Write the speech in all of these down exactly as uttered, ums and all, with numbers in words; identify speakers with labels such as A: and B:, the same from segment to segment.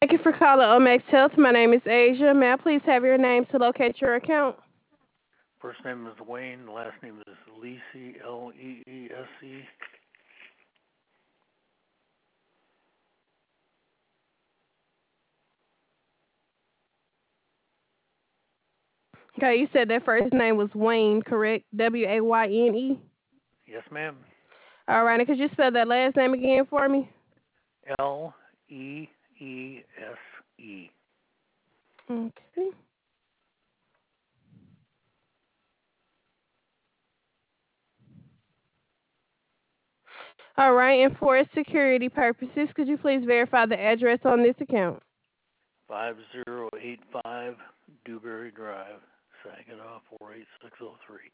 A: Thank you for calling Omex Health. My name is Asia. May I please have your name to locate your account?
B: First name is Wayne, last name is Leesey, L E E S E.
A: Okay, you said that first name was Wayne, correct? W A Y N E?
B: Yes, ma'am.
A: All right, and could you spell that last name again for me?
B: L E E S E.
A: Okay. All right, and for security purposes, could you please verify the address on this account?
B: five zero eight five Dewberry Drive, Saginaw four eight six zero three.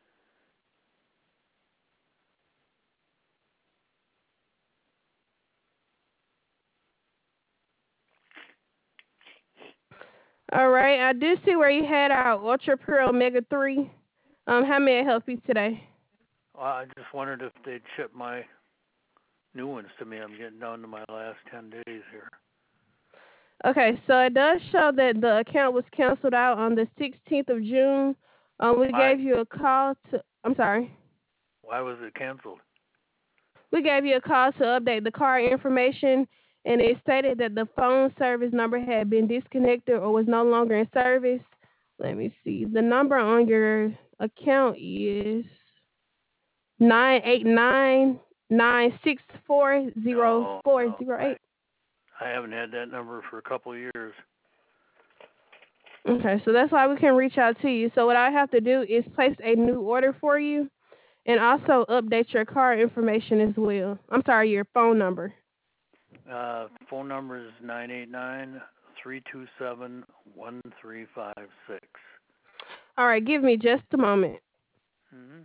A: All right, I do see where you had our Ultra Pure Omega three. Um, how may I help you today?
B: Uh, I just wondered if they'd ship my new ones to me. I'm getting down to my last ten days here.
A: Okay, so it does show that the account was canceled out on the sixteenth of June. Um, we
B: Why?
A: gave you a call to, I'm sorry.
B: Why was it canceled?
A: We gave you a call to update the card information, and it stated that the phone service number had been disconnected or was no longer in service. Let me see. The number on your account is nine eight nine nine six four zero
B: No,
A: four
B: no.
A: zero
B: I
A: eight.
B: I haven't had that number for a couple of years.
A: Okay, so that's why we can reach out to you. So what I have to do is place a new order for you and also update your card information as well. I'm sorry, your phone number.
B: Uh, phone number is nine eight nine three two seven one three five six.
A: All right, give me just a moment.
B: Mm-hmm.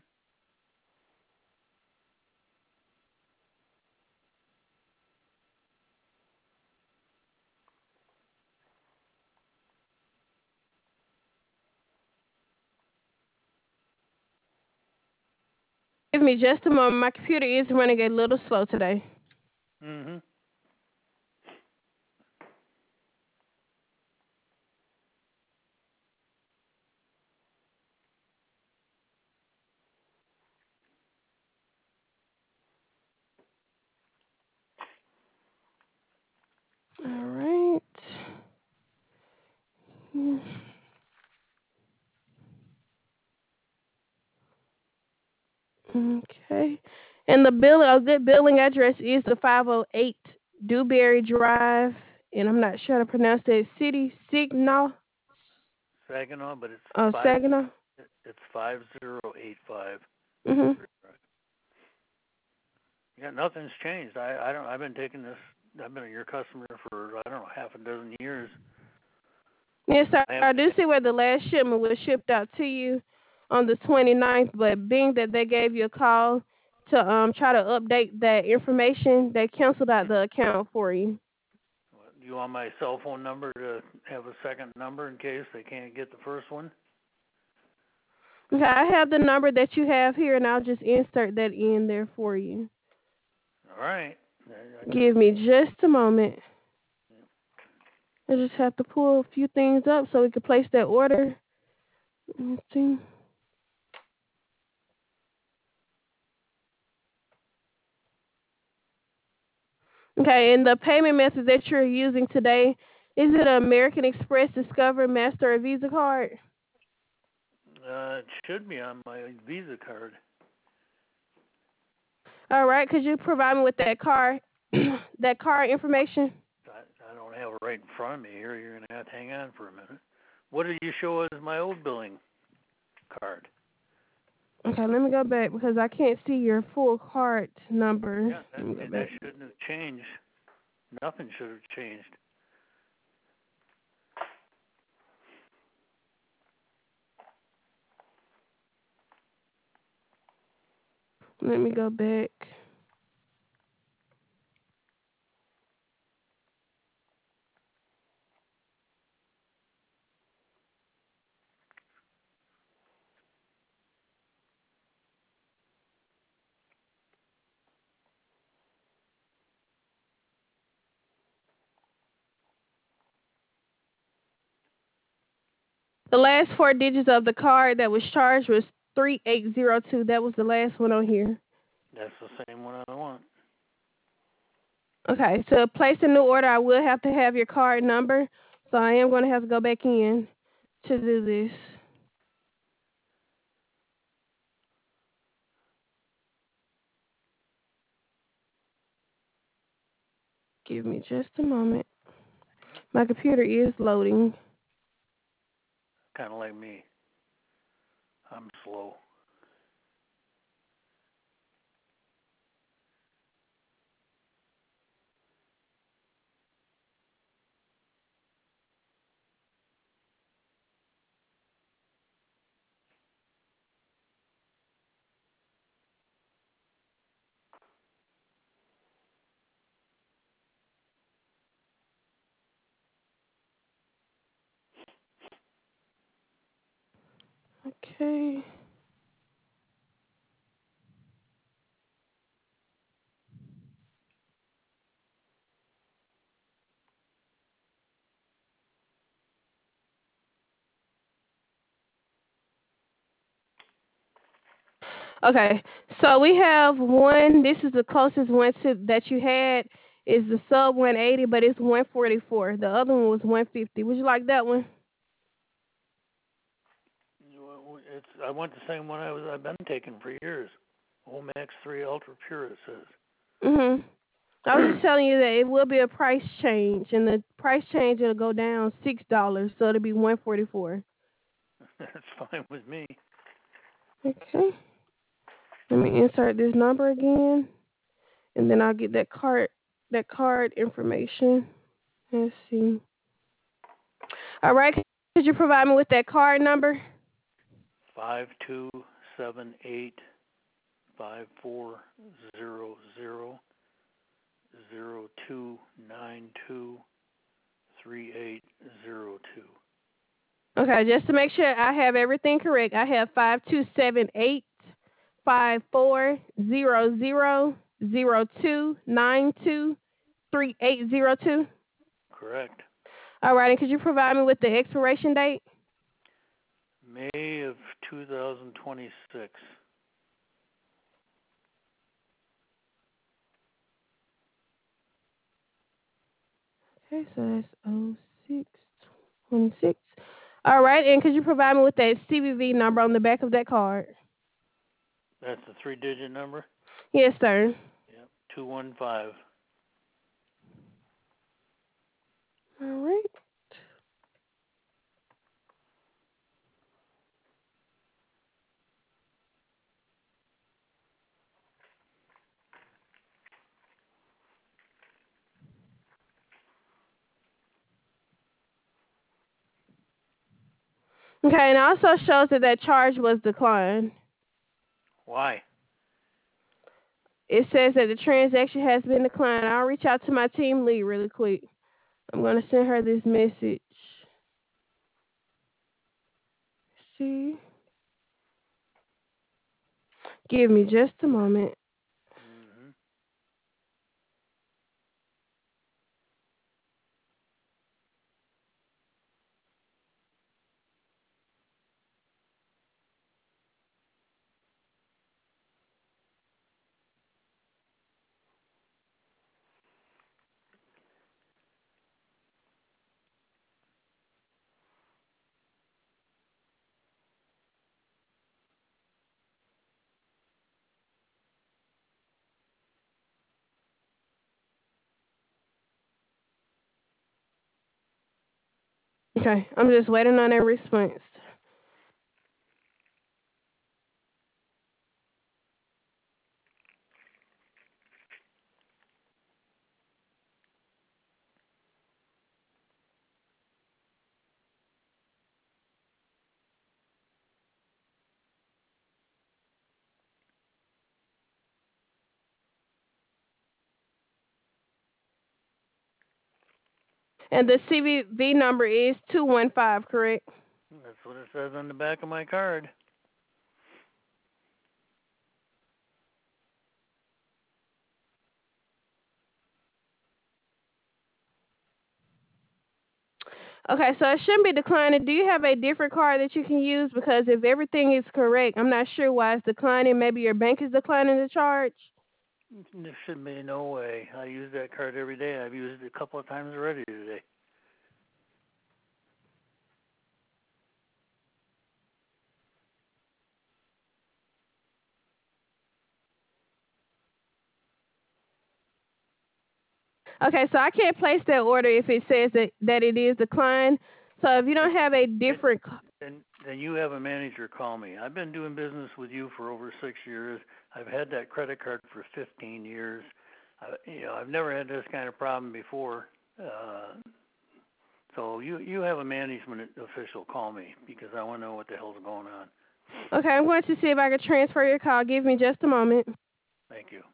A: Give me just a moment. My computer is running a little slow today.
B: Mm-hmm.
A: All right. Hmm. Okay. And the bill, a good billing address is the five oh eight Dewberry Drive, and I'm not sure how to pronounce that city, Signal,
B: Saginaw, but it's
A: uh,
B: five.
A: Saginaw.
B: It's five zero eight five
A: Mhm.
B: Dewberry Drive. Yeah, nothing's changed. I I don't. I've been taking this. I've been your customer for I don't know half a dozen years.
A: Yes, sir.
B: I
A: I
B: haven't.
A: do see where the last shipment was shipped out to you on the twenty-ninth, but being that they gave you a call to um try to update that information, they canceled out the account for you.
B: Do you want my cell phone number to have a second number in case they can't get the first one?
A: Okay, I have the number that you have here, and I'll just insert that in there for you.
B: All right. I, I just.
A: Give me just a moment. I just have to pull a few things up so we can place that order. Let's see. Okay, and the payment method that you're using today, is it an American Express, Discover, Master, or Visa card?
B: Uh, it should be on my Visa card.
A: All right, could you provide me with that card, that card information?
B: I, I don't have it right in front of me here. You're gonna have to hang on for a minute. What did you show as my old billing card?
A: Okay, let me go back because I can't see your full card number.
B: Yeah, that,
A: Let me go
B: and that
A: back.
B: shouldn't have changed. Nothing should have changed.
A: Let me go back. The last four digits of the card that was charged was three eight zero two. That was the last one on here.
B: That's the same one I want.
A: Okay, to place a new order, I will have to have your card number. So I am going to have to go back in to do this. Give me just a moment. My computer is loading.
B: Kind of like me. I'm slow.
A: Okay. Okay, so we have one. This is the closest one to that you had is the sub one eighty, but it's one forty-four. The other one was one fifty. Would you like that one?
B: It's I want the same one I was I've been taking for years. Omax three Ultra Pure it says.
A: Mhm. I was just telling you that it will be a price change, and the price change it'll go down six dollars, so it'll be one forty-four.
B: That's fine with me.
A: Okay. Let me insert this number again, and then I'll get that card that card information. Let's see. All right. Could you provide me with that card number?
B: Five two seven eight five four zero zero zero two nine two three eight zero two.
A: Okay, just to make sure I have everything correct, I have five two seven eight five four zero zero zero two nine two three eight zero two.
B: Correct.
A: All right, and could you provide me with the expiration date?
B: May of two thousand twenty-six.
A: Okay, so that's oh six twenty-six. All right, and could you provide me with that C V V number on the back of that card?
B: That's the three-digit number?
A: Yes, sir.
B: Yep. two one five.
A: All right. Okay, and it also shows that that charge was declined.
B: Why?
A: It says that the transaction has been declined. I'll reach out to my team lead really quick. I'm going to send her this message. See? Give me just a moment.
B: Mm-hmm.
A: Okay, I'm just waiting on that response. And the C V V number is two one five, correct?
B: That's what it says on the back of my card.
A: Okay, so it shouldn't be declining. Do you have a different card that you can use? Because if everything is correct, I'm not sure why it's declining. Maybe your bank is declining the charge.
B: There should be no way. I use that card every day. I've used it a couple of times already today.
A: Okay, so I can't place that order if it says that, that it is declined. So if you don't have a
B: Then,
A: different, c-
B: then, then you have a manager call me. I've been doing business with you for over six years. I've had that credit card for fifteen years. I, you know, I've never had this kind of problem before. Uh, so you you have a management official call me because I want to know what the hell's going on.
A: okay, I'm going to see if I can transfer your call. Give me just a moment.
B: Thank you.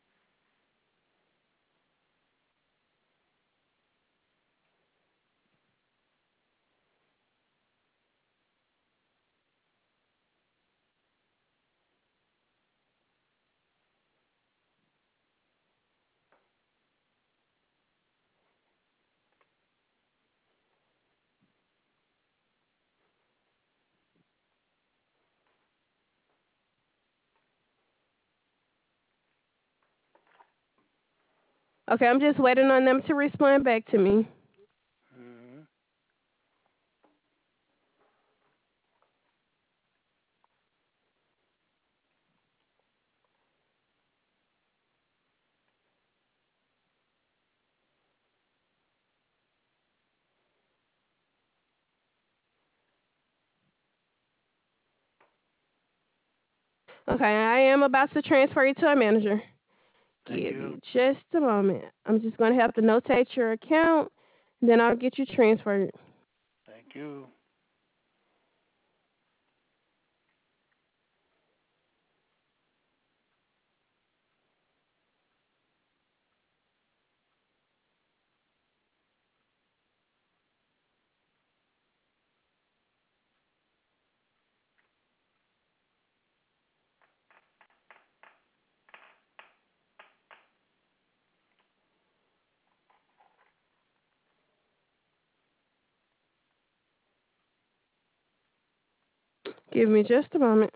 A: Okay, I'm just waiting on them to respond back to me.
B: Mm-hmm.
A: Okay, I am about to transfer you to a manager.
B: Thank
A: Give
B: you.
A: you just a moment. I'm just going to have to notate your account, then I'll get you transferred.
B: Thank you.
A: Give me just a moment.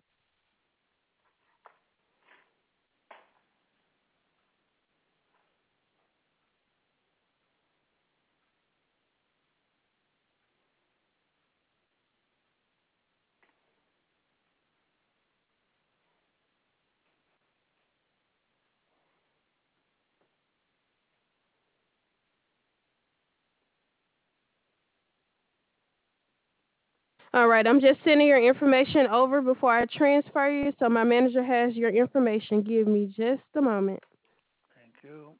A: All right, I'm just sending your information over before I transfer you, so my manager has your information. Give me just a moment.
B: Thank you.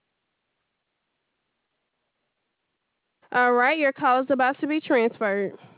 A: All right, your call is about to be transferred.